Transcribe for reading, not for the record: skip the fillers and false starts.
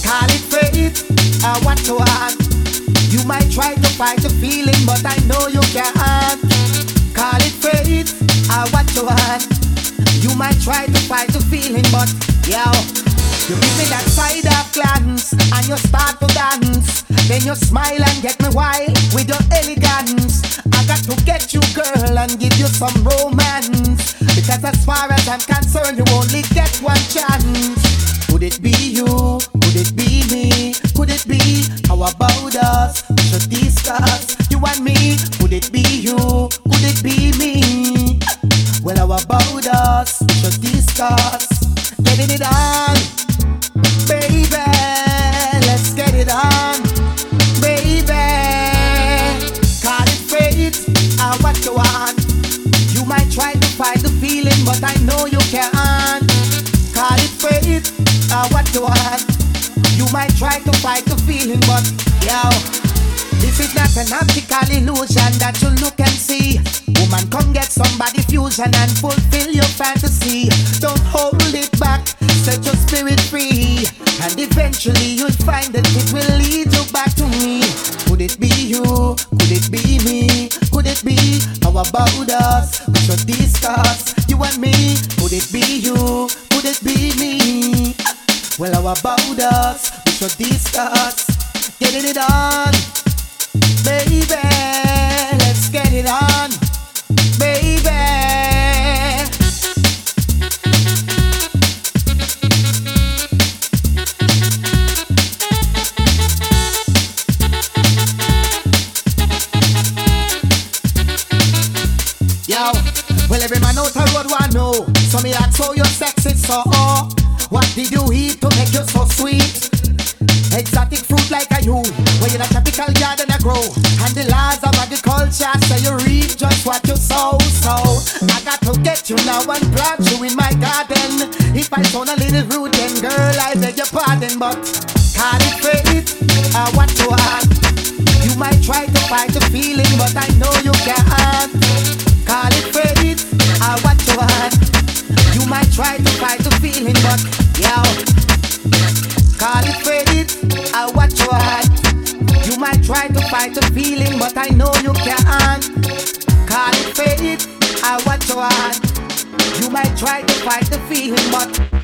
Call it fate, what to want. You might try to fight the feeling, but I know you can't. Call it fate, what to want. You might try to fight the feeling, but yo, you give me that side of glance, and you start to dance. Then you smile and get me wild with your elegance. I got to get you, girl, and give you some romance. Because as far as I'm concerned, you only get one chance. Could it be you? Could it be me? Could it be? How about us? We should discuss, you and me. Could it be you? Could it be me? Well, how about us? We should discuss. Getting it on, baby. Let's get it on, baby. Call it fate, what you want. You might try to fight the feeling, but I know you can't. Call it fate, what you want. You might try to fight the feeling, but yo, this is not an optical illusion that you look and see. Woman, come get somebody fusion and fulfill your fantasy. Don't hold it back, set your spirit free, and eventually you'll find that it will lead you back to me. Could it be you? Could it be me? Could it be? How about us? We should discuss, you and me. Could it be you? Could it be me? Well, how about us? We should discuss. Getting it on, baby. Let's get it on, baby. Yo, well, every man out the road want know. So me ask how your sex is so what did you eat to make you so sweet? Exotic fruit like a you, where in a tropical garden I grow. And the laws of agriculture say you reap just what you sow. So I got to get you now and plant you in my garden. If I sound a little rude, then girl, I beg your pardon. But call it fate, what you want. You might try to fight the feeling, but I know you can't. Call it fate, what you want. You might try to fight the feeling, but yo, call it fate, what you want. You might try to fight the feeling, but I know you can't. Call it fate, what you want. You might try to fight the feeling, but